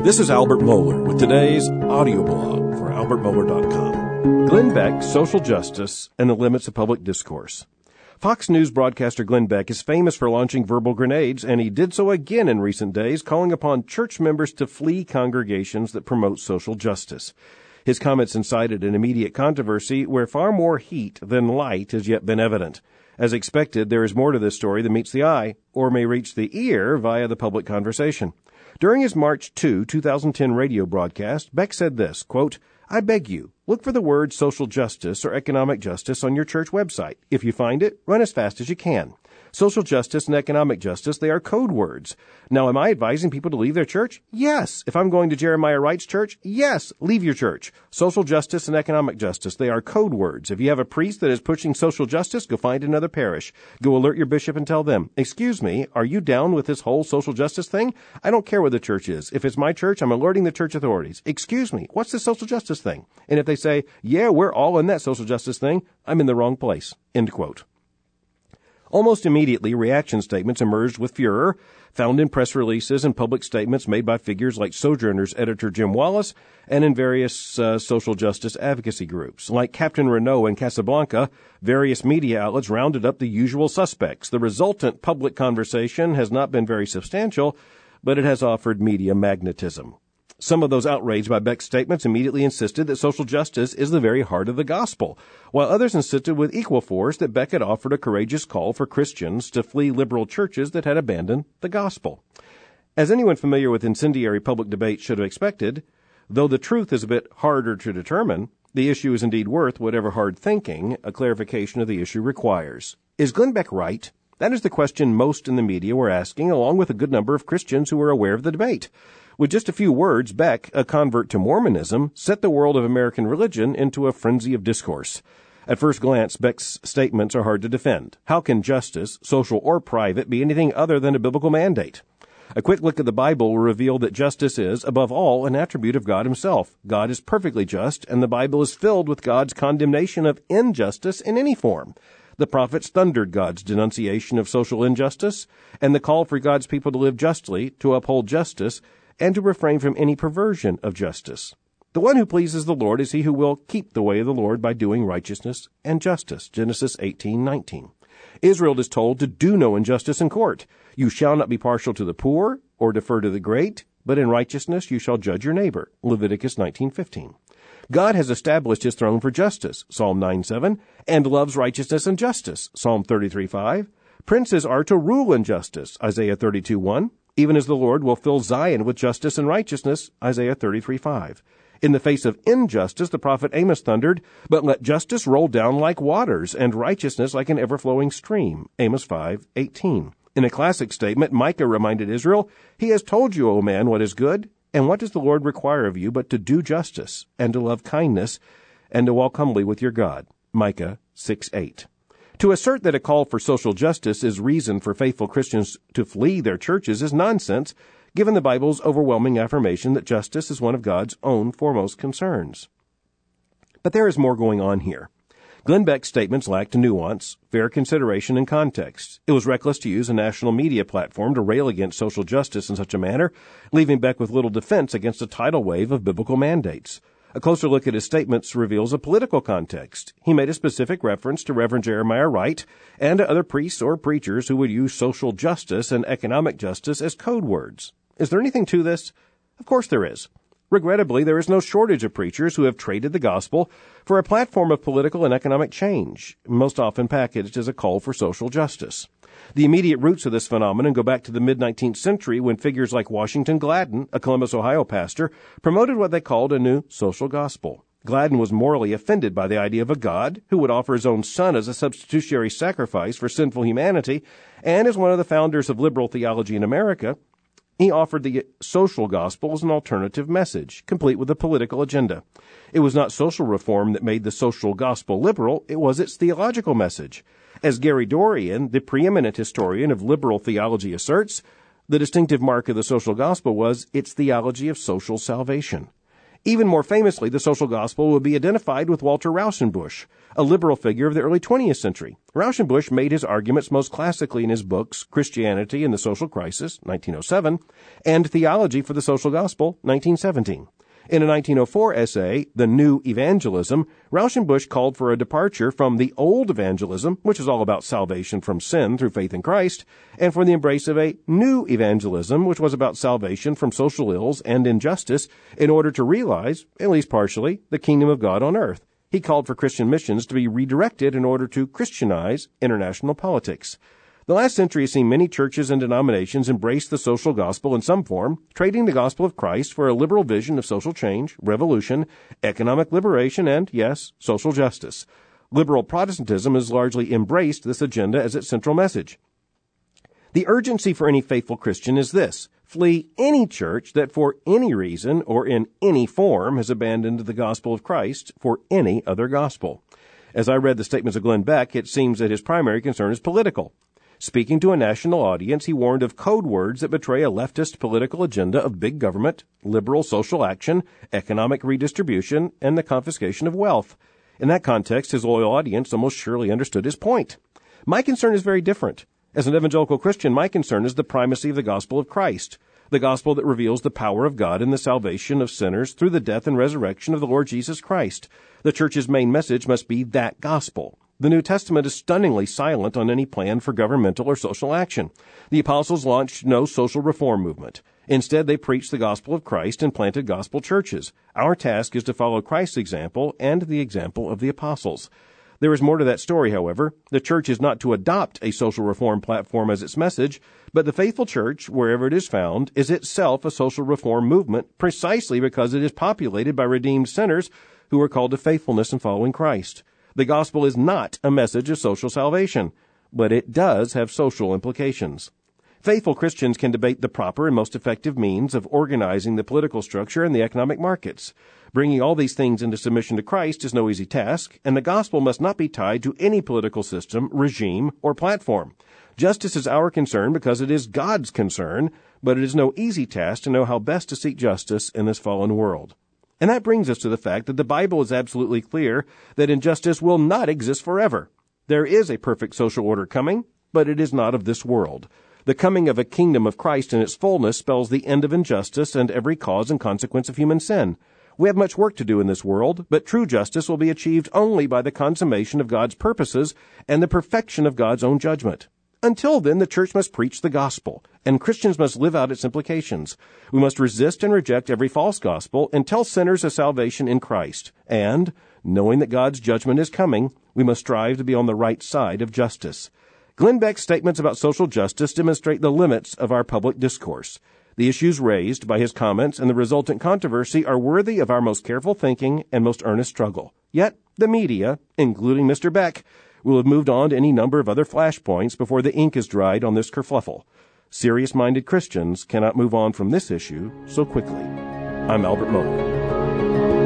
This is Albert Mohler with today's audio blog for albertmohler.com. Glenn Beck, Social Justice and the Limits of Public Discourse. Fox News broadcaster Glenn Beck is famous for launching verbal grenades, and he did so again in recent days, calling upon church members to flee congregations that promote social justice. His comments incited an immediate controversy where far more heat than light has yet been evident. As expected, there is more to this story than meets the eye, or may reach the ear via the public conversation. During his March 2, 2010 radio broadcast, Beck said this, quote, "I beg you, look for the word social justice or economic justice on your church website. If you find it, run as fast as you can. Social justice and economic justice, they are code words. Now, am I advising people to leave their church? Yes. If I'm going to Jeremiah Wright's church, yes, leave your church. Social justice and economic justice, they are code words. If you have a priest that is pushing social justice, go find another parish. Go alert your bishop and tell them, excuse me, are you down with this whole social justice thing? I don't care what the church is. If it's my church, I'm alerting the church authorities. Excuse me, what's the social justice thing? And if they say, yeah, we're all in that social justice thing, I'm in the wrong place." End quote. Almost immediately, reaction statements emerged with furor, found in press releases and public statements made by figures like Sojourner's editor Jim Wallace and in various social justice advocacy groups. Like Captain Renault in Casablanca, various media outlets rounded up the usual suspects. The resultant public conversation has not been very substantial, but it has offered media magnetism. Some of those outraged by Beck's statements immediately insisted that social justice is the very heart of the gospel, while others insisted with equal force that Beck had offered a courageous call for Christians to flee liberal churches that had abandoned the gospel. As anyone familiar with incendiary public debate should have expected, though the truth is a bit harder to determine, the issue is indeed worth whatever hard thinking a clarification of the issue requires. Is Glenn Beck right? That is the question most in the media were asking, along with a good number of Christians who were aware of the debate. With just a few words, Beck, a convert to Mormonism, set the world of American religion into a frenzy of discourse. At first glance, Beck's statements are hard to defend. How can justice, social or private, be anything other than a biblical mandate? A quick look at the Bible will reveal that justice is, above all, an attribute of God himself. God is perfectly just, and the Bible is filled with God's condemnation of injustice in any form. The prophets thundered God's denunciation of social injustice, and the call for God's people to live justly, to uphold justice, and to refrain from any perversion of justice. The one who pleases the Lord is he who will keep the way of the Lord by doing righteousness and justice. Genesis 18:19. Israel is told to do no injustice in court. You shall not be partial to the poor or defer to the great, but in righteousness you shall judge your neighbor. Leviticus 19:15. God has established his throne for justice. Psalm 9:7, and loves righteousness and justice. Psalm 33:5. Princes are to rule in justice. Isaiah 32:1. Even as the Lord will fill Zion with justice and righteousness, Isaiah 33:5. In the face of injustice, the prophet Amos thundered, but let justice roll down like waters, and righteousness like an ever-flowing stream, Amos 5:18. In a classic statement, Micah reminded Israel, he has told you, O man, what is good, and what does the Lord require of you but to do justice, and to love kindness, and to walk humbly with your God, Micah 6:8. To assert that a call for social justice is reason for faithful Christians to flee their churches is nonsense, given the Bible's overwhelming affirmation that justice is one of God's own foremost concerns. But there is more going on here. Glenn Beck's statements lacked nuance, fair consideration, and context. It was reckless to use a national media platform to rail against social justice in such a manner, leaving Beck with little defense against a tidal wave of biblical mandates. A closer look at his statements reveals a political context. He made a specific reference to Reverend Jeremiah Wright and to other priests or preachers who would use social justice and economic justice as code words. Is there anything to this? Of course there is. Regrettably, there is no shortage of preachers who have traded the gospel for a platform of political and economic change, most often packaged as a call for social justice. The immediate roots of this phenomenon go back to the mid-19th century when figures like Washington Gladden, a Columbus, Ohio pastor, promoted what they called a new social gospel. Gladden was morally offended by the idea of a God who would offer his own son as a substitutionary sacrifice for sinful humanity, and as one of the founders of liberal theology in America, he offered the social gospel as an alternative message, complete with a political agenda. It was not social reform that made the social gospel liberal, it was its theological message. As Gary Dorian, the preeminent historian of liberal theology, asserts, the distinctive mark of the social gospel was its theology of social salvation. Even more famously, the social gospel would be identified with Walter Rauschenbusch, a liberal figure of the early 20th century. Rauschenbusch made his arguments most classically in his books Christianity and the Social Crisis, 1907, and Theology for the Social Gospel, 1917. In a 1904 essay, The New Evangelism, Rauschenbusch called for a departure from the old evangelism, which is all about salvation from sin through faith in Christ, and for the embrace of a new evangelism, which was about salvation from social ills and injustice, in order to realize, at least partially, the kingdom of God on earth. He called for Christian missions to be redirected in order to Christianize international politics. The last century has seen many churches and denominations embrace the social gospel in some form, trading the gospel of Christ for a liberal vision of social change, revolution, economic liberation, and, yes, social justice. Liberal Protestantism has largely embraced this agenda as its central message. The urgency for any faithful Christian is this: flee any church that for any reason or in any form has abandoned the gospel of Christ for any other gospel. As I read the statements of Glenn Beck, it seems that his primary concern is political. Speaking to a national audience, he warned of code words that betray a leftist political agenda of big government, liberal social action, economic redistribution, and the confiscation of wealth. In that context, his loyal audience almost surely understood his point. My concern is very different. As an evangelical Christian, my concern is the primacy of the gospel of Christ, the gospel that reveals the power of God in the salvation of sinners through the death and resurrection of the Lord Jesus Christ. The church's main message must be that gospel. The New Testament is stunningly silent on any plan for governmental or social action. The apostles launched no social reform movement. Instead, they preached the gospel of Christ and planted gospel churches. Our task is to follow Christ's example and the example of the apostles. There is more to that story, however. The church is not to adopt a social reform platform as its message, but the faithful church, wherever it is found, is itself a social reform movement precisely because it is populated by redeemed sinners who are called to faithfulness in following Christ. The gospel is not a message of social salvation, but it does have social implications. Faithful Christians can debate the proper and most effective means of organizing the political structure and the economic markets. Bringing all these things into submission to Christ is no easy task, and the gospel must not be tied to any political system, regime, or platform. Justice is our concern because it is God's concern, but it is no easy task to know how best to seek justice in this fallen world. And that brings us to the fact that the Bible is absolutely clear that injustice will not exist forever. There is a perfect social order coming, but it is not of this world. The coming of a kingdom of Christ in its fullness spells the end of injustice and every cause and consequence of human sin. We have much work to do in this world, but true justice will be achieved only by the consummation of God's purposes and the perfection of God's own judgment. Until then, the church must preach the gospel, and Christians must live out its implications. We must resist and reject every false gospel and tell sinners of salvation in Christ. And, knowing that God's judgment is coming, we must strive to be on the right side of justice. Glenn Beck's statements about social justice demonstrate the limits of our public discourse. The issues raised by his comments and the resultant controversy are worthy of our most careful thinking and most earnest struggle. Yet, the media, including Mr. Beck, will have moved on to any number of other flashpoints before the ink is dried on this kerfluffle. Serious-minded Christians cannot move on from this issue so quickly. I'm Albert Mohler.